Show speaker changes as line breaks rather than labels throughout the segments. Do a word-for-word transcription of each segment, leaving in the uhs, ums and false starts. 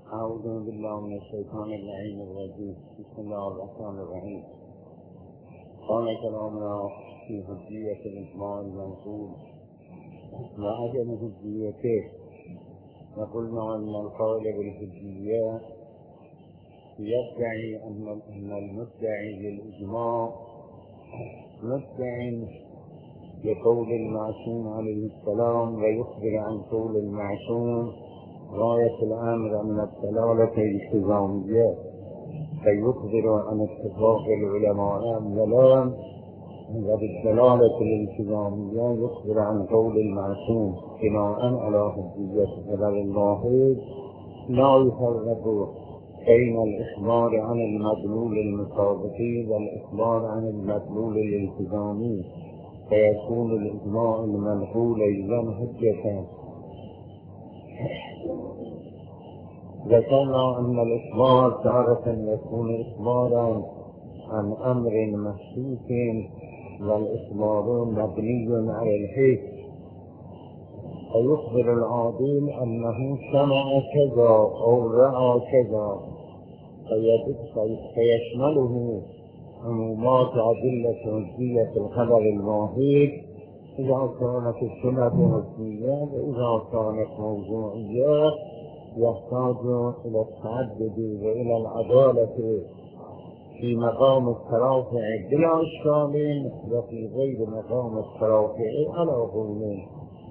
أعوذ بالله من الشيطان اللعين الرجيم. بسم الله الرحمن الرحيم. كان كلامنا في حجية الإجماع المنقول وعدم حجيته، وقلنا أن القول بالحجية يدعي أن المدعي للإجماع مدعي لقول المعصوم عليه السلام، ويخبر عن قول المعصوم غاية الأمر من الدلالة الالتزامية، فيخبر عن اتفاق العلماء أولا، وبالدلالة الالتزامية يخبر عن قول المعصوم بناء على حجية خبر الواحد. لا يفرق بين الإخبار عن المدلول المطابقي والإخبار عن المدلول الالتزامي، فيكون الإجماع المنقول أيضا حجة. ذكرنا أن الإخبار تارة يكون إخبارا عن أمر محسوس، والإخبار مبني على الحس، فيخبر العاقل أنه سمع كذا أو رأى كذا، فيشمله عمومات أدلة حجية الخبر الواحد إذا كانت السنة حجية، وإذا كانت موضوعية يحتاج إلى التعدد وإلى العدالة في مقام الترافع بلا إشكال، وفي غير مقام الترافع على قولين.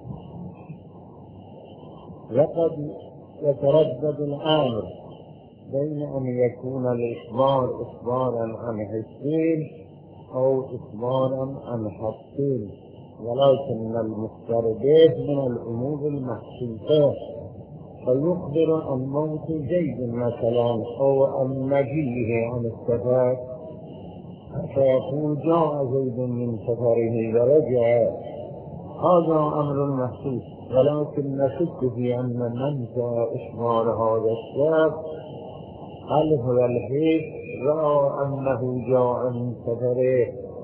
وقد يتردد الأمر بين أن يكون الإخبار إخبارا عن حسين أو إخبارا عن حسين، ولكن المخبر به من الأمور المحسوسة، فيخبر عن موت زيد مثلا أو عن مجيئه عن السفر، فيقول جاء زيد من سفره ورجع، هذا أمر محسوس، ولكن نشك في أن منفى إخبار هذا الشاب هل هو الحس رأى أنه جاء من سفره،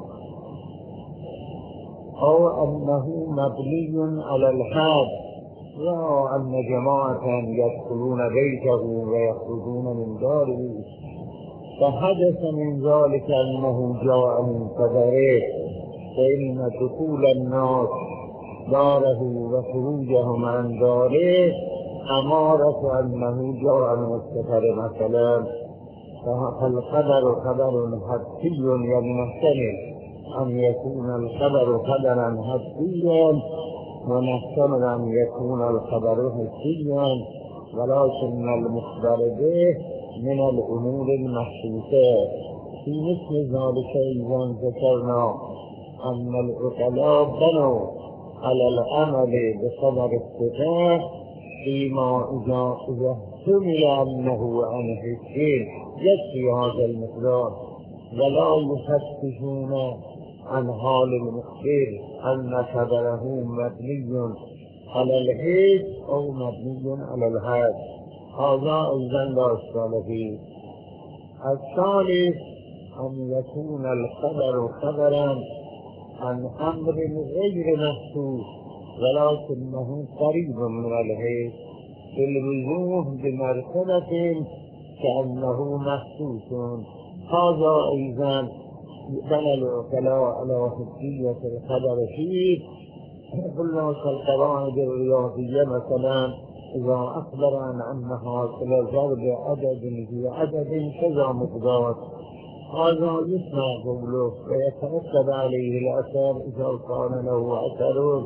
أو أنه مبني على الحد رأى أن جماعة يدخلون بيته ويخرجون من داره، فحدث من ذلك أنه جاء من سفره، فإن دخول الناس داره وخروجهم عن داره أمارة أنه جاء من السفر مثلا. فالخبر خبر حدي يحتمل أن يكون الخبر خبرا حديا، ونحتمل أن يكون الخبر حسيا، ولكن المخبر به من الأمور المحسوسة. في مثل ذلك أيضا ذكرنا أن العقلاء بنوا على العمل بخبر الصفات فيما إذا احتمل أنه عن حسين يكفي هذا المقدار، ولا يفتشون عن حال المخبر أن خبره مبني على الحس أو مبني على الحد، هذا أيضا لا إشكال فيه. الثالث أن يكون الخبر خبرا عن أمر غير محسوس، ولكنه قريب من الحس بالوجوه بمرتبة كأنه محسوس، هذا أيضا بنى العقلاء على حجية الخبر فيه. قلنا كالقواعد الرياضية مثلا، إذا أخبر عن أن حاصل ضرب عدد في عدد كذا مقدار، هذا يسمع قوله ويترتب عليه الأثر إذا كان له أثر،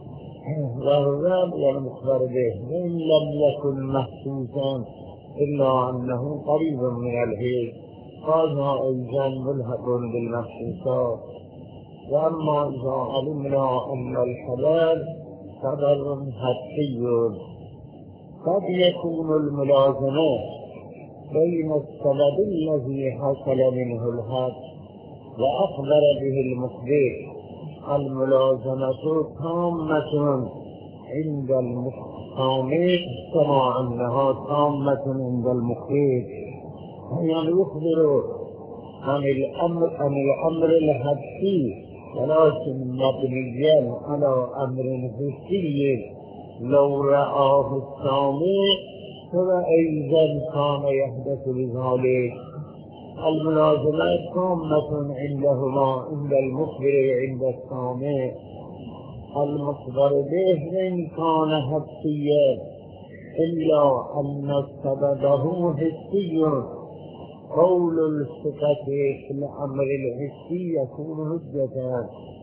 وهو المخبر به وإن لم يكن محسوسا إلا أنه قريب من الحس، هذا أيضا ملحق بالمحسوسات. وأما إذا علمنا أن الحلال خبر حدي، قد يكون الملازمة بين السبب الذي حصل منه الحد وأخبر به المخبر، الملازمة تامة عند المخبر كما أنها تامة عند المخبر، يعني يخبر عن الأمر عن الأمر الحدي ولكن مبنيا على أمر حسي. لو رآه السامع فأيضا كان يحدث بذلك. الملازمات تامة عندهما، عند المخبر عند السامع. المخبر به إن كان حسيا إلا أن سببه حسي. قول الثقة في الأمر الحسي يكون حجة،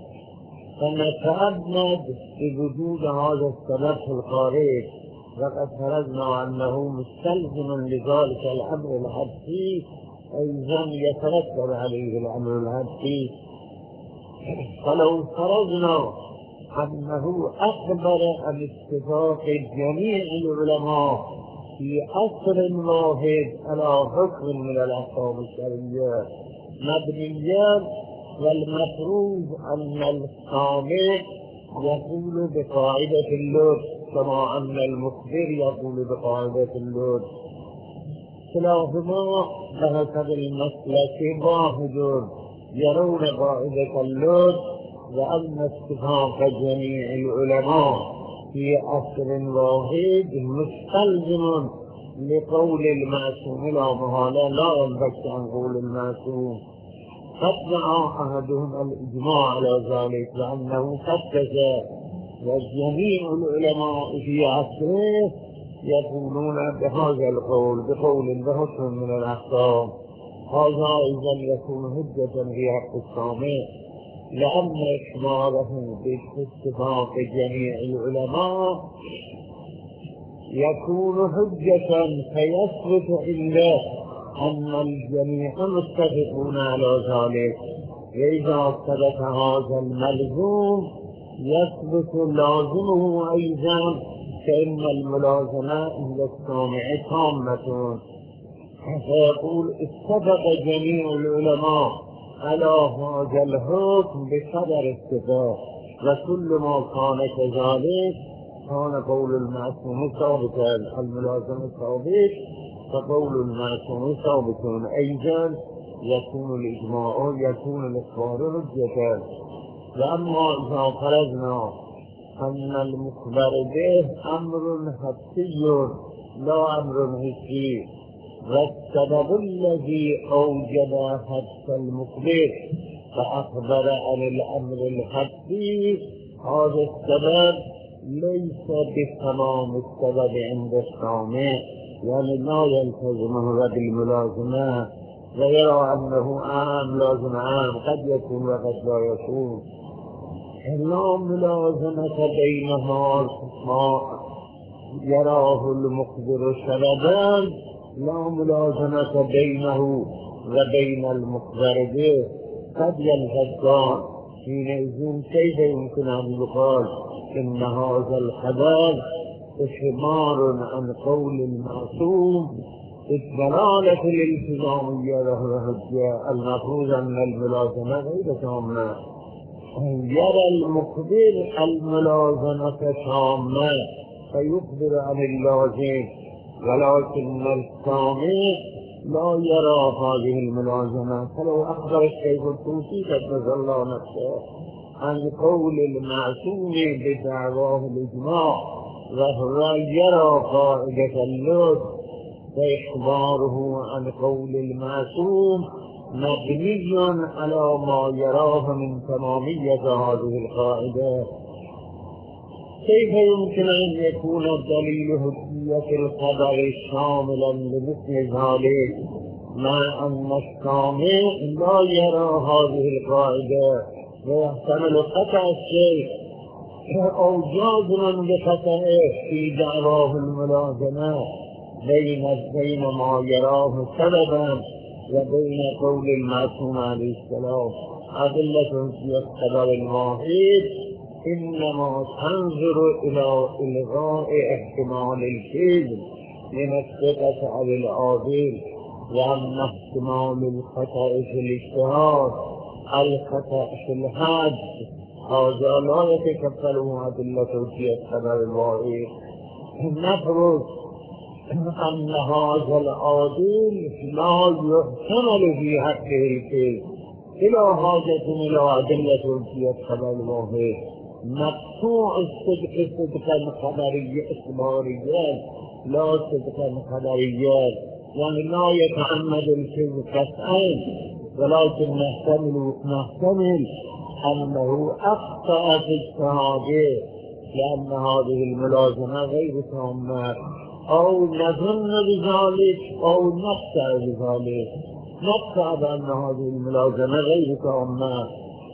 فنتعمد بوجود هذا السبب في الخارج، وقد فرضنا أنه مستلزم لذلك الأمر الحسي، أيضا يترتب عليه الأمر الحسي. فلو فرضنا أنه أخبر عن اتفاق جميع العلماء في عصر واحد على حكم من الأحكام الشرعية مبنيا، والمفروض أن السامع يقول بقاعدة اللغة كما أن المخبر يقول بقاعدة اللغة، كلاهما بحسب المسلك واحد يرون قاعدة اللغة، وأن اتفاق جميع العلماء في عصر واحد مستلزم لقول المعصوم لا محالة، لا ينبغي عن قول المعصوم. فادعى أحدهم الإجماع على ذلك لأنه فتش، وجميع العلماء في عصره يقولون بهذا القول بقول بحكم من الأحكام. هذا إذا يكون حجة في حق السامع، لأن إخباره باتفاق جميع العلماء يكون حجة، فيثبت إلا أن الجميع متفقون على ذلك. وإذا ثبت هذا الملزوم يثبت لازمه أيضا، فإن الملازمة عند السامع تامة. فيقول اتفق جميع العلماء على هذا الحكم بقدر اتفاق، وكل ما كان كذلك كان قول المعصوم ثابتا. الملازمة ثابت، فقول المعصوم ثابت أيضا، يكون الإجماع يكون الإخبار حجة. وأما إذا فرضنا أن المخبر به أمر حسي لا أمر حسي، والسبب الذي أوجب حدث المخبر فأخبر عن الأمر الحسي، هذا السبب ليس بتمام السبب عند السامع، يعني لا يلتزمه بالملازمة ويرى أنه عام لازم عام، قد يكون وقد لا يكون. لا ملازمة بينها ما يراه المخبر سببا، لا ملازمة بينه وبين المخبر به، قد يلتقان. حينئذ كيف يمكن أن يقال إن هذا الخبر إخبار عن قول المعصوم الدلالة الالتزامية له حجة؟ المفروض أن الملازمة غير تامة. يرى المخبر الملازمة تامة فيخبر عن اللازم، ولكن السامع لا يرى هذه الملازمة. فلو أخبر الشيخ الطوسي قدس الله نفسه عن قول المعصوم بدعواه الإجماع وهو يرى قاعدة اللطف، فإخباره عن قول المعصوم مبني على ما يراه من تمامية هذه القاعدة. كيف يمكن أن يكون دليل حجية الخبر شاملا لمثل ذلك مع أن السامع لا يرى هذه القاعدة ويحتمل خطأ الشيء أو جازما بخطئه في دعواه الملازمة بين بين ما يراه سببا وبين قول المعصوم عليه السلام؟ أدلة في الخبر الواحد إنما تنظر إلى إلغاء احتمال الكذب من الثقة أو العادل، وأن احتمال الخطأ في الاجتهاد الخطأ في الحد هذا لا يتكفله أدلة في الخبر الواحد. نفرض أن هذا العادل لا يحتمل في حقه الكذب، إلى حاجة إلى أدلة في الخبر الواحد. مقطوع الصدق صدقا خبريا إخباريا لا صدق خبريات، يعني لا يتعمد الكذب قطعا، ولكن نحتمل نحتمل أنه أخطأ في اجتهاده لأن هذه الملازمة غير تامة، أو نظن بذلك أو نقطع بذلك، نقطع بأن هذه الملازمة غير تامة.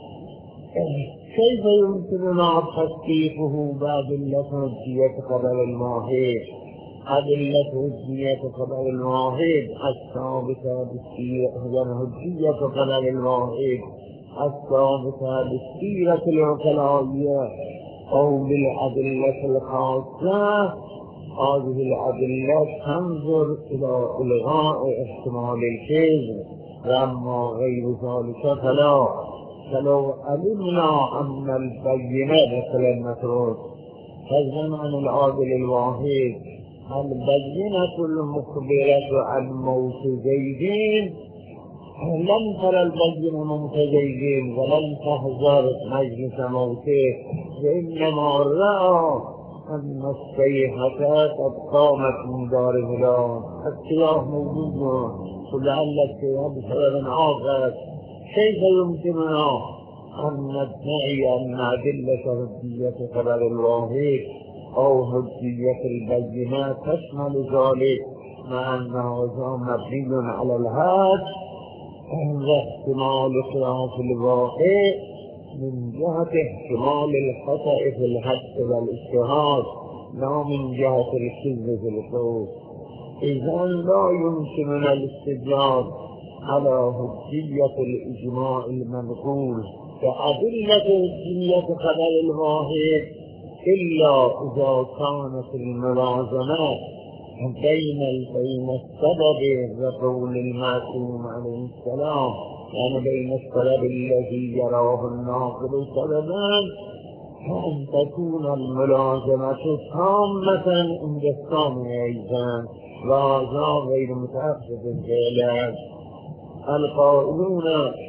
كيف يمكننا تحقيقه بأدلة حجية خبر الواحد؟ أدلة حجية خبر الواحد الثابتة بالسيرة، حجية خبر الواحد الثابتة بالسيرة العقلائية أو بالأدلة الخاصة. هذه الأدلة تنظر إلى إلغاء احتمال الكذب، وأما غير ذلك فلا. فلو علمنا أن البينة مثلا نترك فضلا عن العادل الواحد البينة المخبرة عن موت زيدين لم ترى البينة موت زيدين ولم تحضر مجلس موته، وإنما رأى أن الصيحة قد قامت من دار فلان، السياح موجود ولعل السياح بسبب آخر. كيف يمكننا أن ندعي أن أدلة حجية خبر الواحد أو حجية البينات تشمل ذلك مع أن هذا مبني على الهاد واحتمال خلاف الواقع من جهة احتمال الخطأ في الحد والاجتهاد لا من جهة الكذب في القول؟ إذا لا يمكننا الاستدلال على حجية الإجماع المنقول وأدلة حجية خبر الواحد إلا إذا كانت الملازمة بين بين السبب وقول المعصوم عليه السلام، يعني بين السبب الذي يراه الناقل سببا، فأن تكون الملازمة تامة عند السامع أيضا، وهذا غير متأكد فعلا. القائلون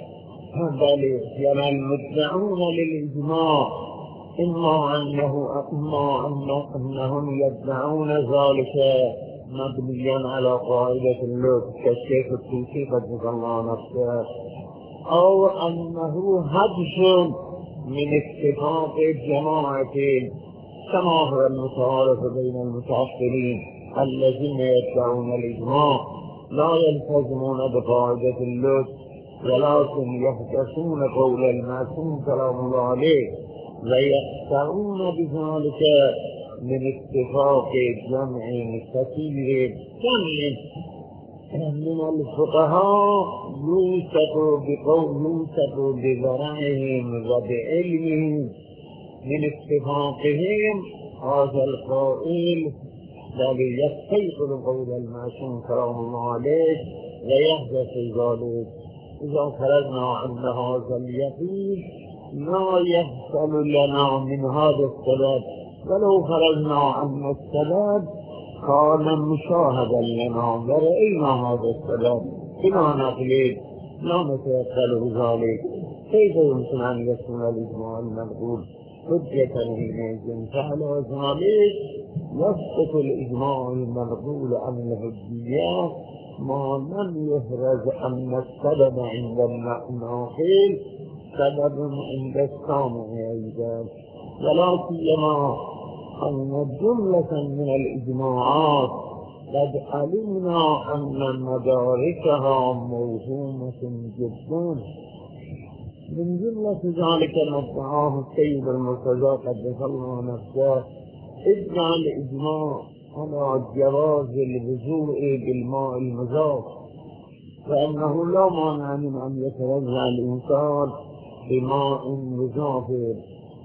بل يعني المدعون للإجماع إما أنه إما أنهم يدعون ذلك مبنيا على قاعدة اللطف كالشيخ الطوسي قدس الله نفسه، أو أنه هدف من اتفاق الجماعة كما هو المتعارف بين المتعصبين الذين يدعون الإجماع لا يلتزمون بقاعدة اللطف ولكن يحدثون قول المعصوم كلام الله عليه ويقطعون بذلك من اتفاق جمع كثير جمع من الفقهاء يوثق بقول يوثق بورعهم وبعلمهم من اتفاقهم هذا القائل بل يستيقظ قول المعصوم كلام الله عليه ويحدث ذلك. إذا فرضنا أن هذا اليقين لا يحصل لنا من هذا السبب، ولو فرضنا أن السبب كان مشاهدا لنا ورأينا هذا السبب بلا نقل لا نتوكل ذلك، كيف يمكن أن يكون الإجماع المنقول حجة حينئذ؟ فعلى ذلك يسقط الإجماع المنقول عن الحجية ما لم يفرز أن السبب عند الناقل سبب عند السامع أيضا، ولا سيما أن جملة من الإجماعات قد علمنا أن مداركها موهومة جدا. من جملة ذلك ما ادعاه السيد المرتضى قدس الله نفسه ادعى الإجماع على جواز الوضوء بالماء المذاق، فإنه لا مانع من أن يتوضأ الإنسان بماء مزافر.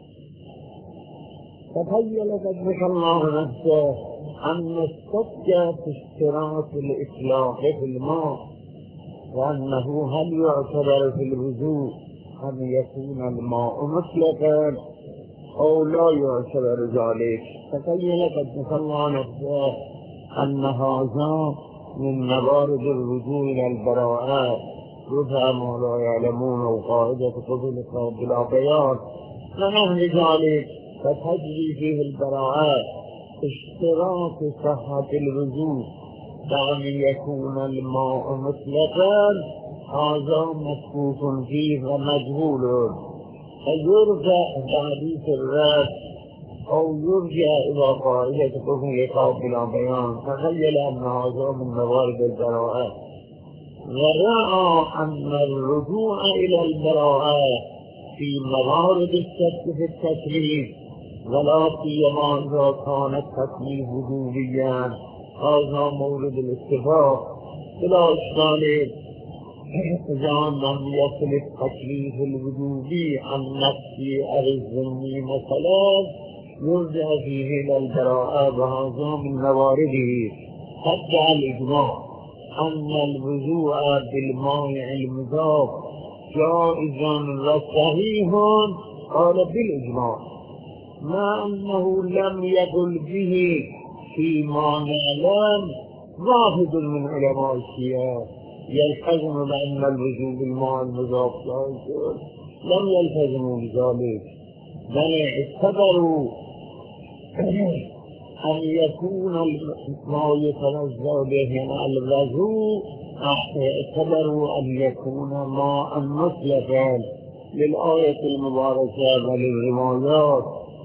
تخيل قدس الله نفسه أن الشك في اشتراط الإطلاق في الماء، وأنه هل يعتبر في الوضوء أن يكون الماء مطلقا أو لا يعتبر ذلك. تخيل قدس الله نفسه أن هذا من موارد الرجوع إلى البراءات رفع ما لا يعلمون وقاعدة قبل بلا بيان، فنحن ذلك فتجري فيه البراءات اشتراط صحة الوضوء بأن يكون الماء مطلقا هذا مشكوك فيه ومجهول، فيرجع بحديث الرد أو يرجع إلى قاعدة تكون قابل بيان، تخيل أن هذا من موارد البراءة، ورأى أن الرجوع إلى البراءة في موارد الشك في التكليف ولا سيما إذا كان التكليف وجوبيا هذا مورد الاتفاق بلا إشكال. إذا لم يصل التكليف الوجوبي عن نفسي أو الذمي مثلا يرجع فيه إلى البراءة وهذا من موارده. حتى الإجماع أن الوضوء بالماء المضاف جائز وصحيح قال بالإجماع، مع أنه لم يقل به فيما نعلم واحد من علماء الشيعة يلتزم بأن الوضوء بالماء المضاف جائز، لم يلتزموا بذلك، بل اعتبروا أن يكون ما يتوزع به الوضوء، اعتبروا أن يكون ماء مطلقا للآية المباركة وللروايات.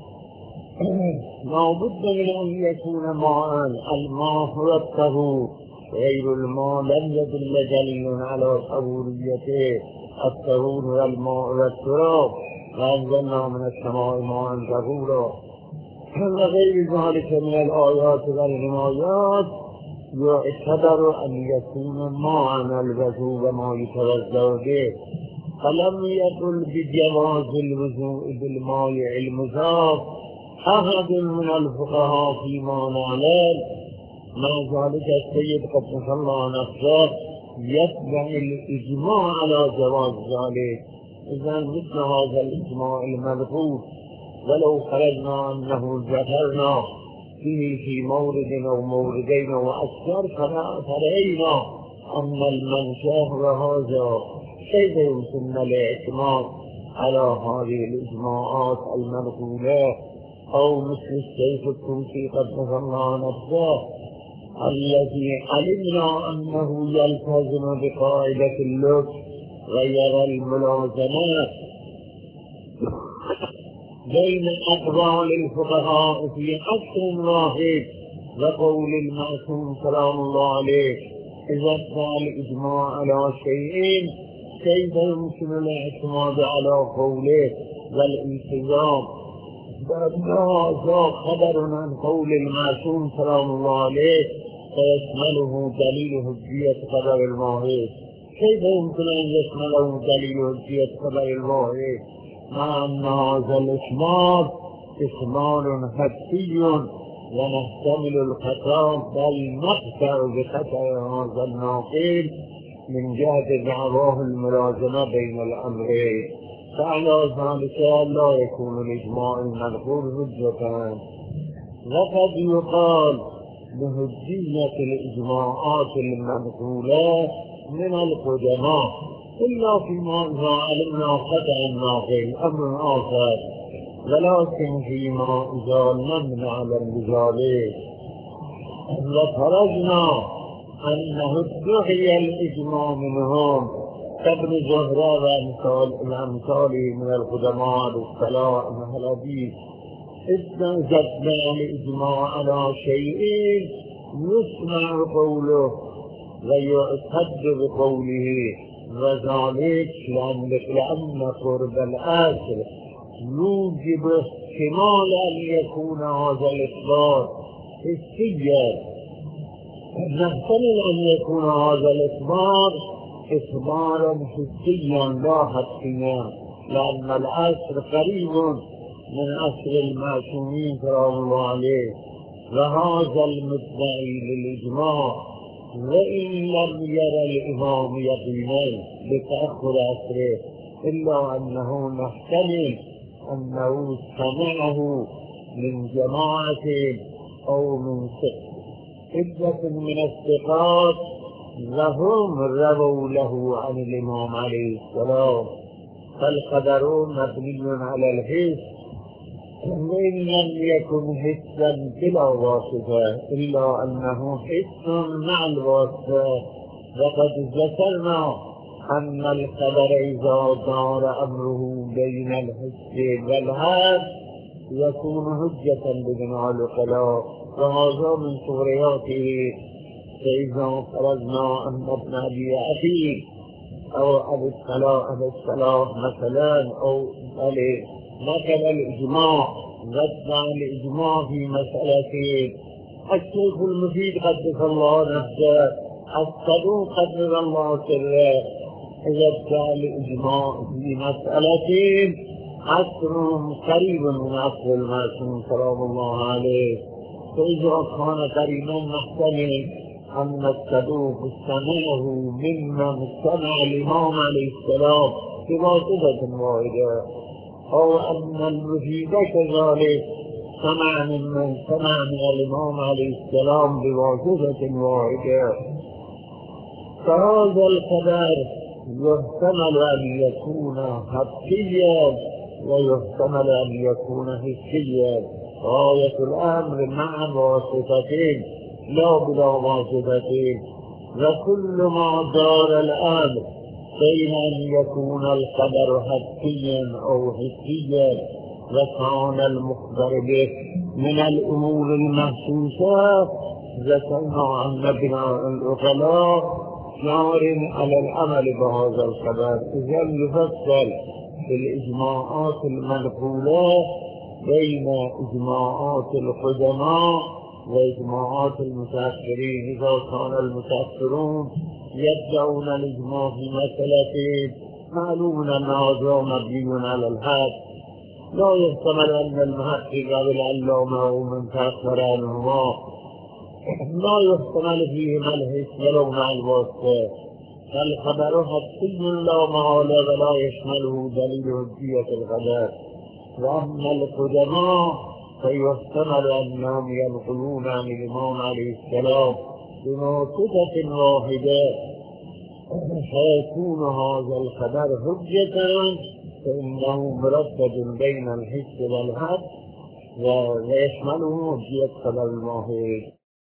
لا بد من أن يكون ماء، الماء هو الطهور، غير الماء لم يدل دليل على طهوريته، الطهور هو الماء والتراب، وأنزلنا من السماء ماء طهورا وغير ذلك من الآيات والروايات. يعتبر أن يكون ماء الوضوء وما يتوضأ به، فلم يقل بجواز الوضوء بالماء المضاف أحد من الفقهاء فيما نعلم، مع ذلك السيد قدس الله نفسه يتبع الإجماع على جواز ذلك. إذا مثل هذا الإجماع المذكور ولو خرجنا أنه ذكرنا فيه في مورد أو موردين وأكثر فرأينا أن المنشأ وهذا كيف يمكن الاعتماد على هذه الإجماعات المنقولة، أو مثل الشيخ التونسي قدس الله نفسه الذي علمنا أنه يلتزم بقاعدة اللطف غير الملازمات بين أقوال الفقهاء في عصر واحد وقول المعصوم سلام الله عليه. إذا كان الإجماع على شيء كيف يمكن الاعتماد على قوله والالتزام بأن هذا خبر عن قول المعصوم سلام الله عليه فيشمله دليل حجية خبر الماهر؟ كيف يمكن أن يشمله دليل حجية خبر الماهر مع أن هذا الإشمال إشمال حسي ونحتمل الخطأ بل نخطأ بخطأ هذا الناقل من جهة دعواه الملازمة بين الأمرين، فعلى ذلك لا يكون الإجماع المذكور حجة. وقد يقال بحجية الإجماعات المنقولة من القدماء إلا فيما إذا علمنا خطأ الناقل أمر آخر، ولكن فيما إذا لم نعلم بذلك وخرجنا أنه ادعي الإجماع منهم كابن زهرة وأمثاله من القدماء بالصلاة مع الحديث، إذا وجدنا الإجماع على شيء يسمع قوله ويعتد بقوله، وذلك لأن قرب الأصل يوجب احتمال أن يكون هذا الإخبار حسيا، نحتمل أن يكون هذا الإخبار إخبارا حسيا لا حسيا، لأن الأصل قريب من أصل المعصومين سلام الله عليه، وهذا المدعي للإجماع وإن لم يرى الإمام يقينا بتأخر أسره إلا أنه نحتمل أنه سمعه من جماعة أو من عدة من الثقات وهم رووا له عن الإمام عليه السلام، فالقدر مبني على الحس وإن لم يكن حسا بلا واسطة إلا أنه حس مع الواسطة. وقد ذكرنا أن الخبر إذا دار أمره بين الحس والحس يكون حجة بجميع العقلاء، وهذا من صورياته. فإذا فرضنا أن ابن أبي عتيق أو أبو الصلاح أبو الصلاح مثلا أو مثل الإجماع واتبع الإجماع في مسألتين. الشيخ المفيد قدس الله نفسه، الصدوق قدس الله سره، واتبع الإجماع في مسألتين عصرهم قريب من عصر المعصوم سلام الله عليه. فإذا كان قريبا محتمل أن الصدوق استمعه ممن استمع الإمام عليه السلام بواسطة واحدة، أو أن المفيد كذلك سمع ممن سمع من الإمام عليه السلام بواسطة واحدة. فهذا الخبر يحتمل أن يكون حقيا ويحتمل أن يكون حسيا. غاية الأمر مع واسطتين لا بلا واسطتين. وكل ما دار الأمر بين أن يكون الخبر حقيا أو حسيا وكان المخبر به من الأمور المحسوسة، ذكرنا أن بناء العقلاء جار على العمل بهذا الخبر. إذن يفصل بالإجماعات المنقولة بين إجماعات القدماء وإجماعات المتأخرين. إذا كان المتأخرون يدعون الإجماع في مسألتين معلوم أن هذا مبني على الحق، لا يحتمل أن المحقق أو العلامة أو من تأخر عنهما لا يحتمل فيهما الحس ولو مع الواسطة. فالخبر حقي لا محالة ولا يشمله دليل حجية الخبر. وأما القدماء فيحتمل أنهم ينقلون عن الإمام عليه السلام بواسطة واحدة، فيكون هذا الخبر حجة، فإنه مرتب بين الحس والحد ويشمله حجية خبر الواحد.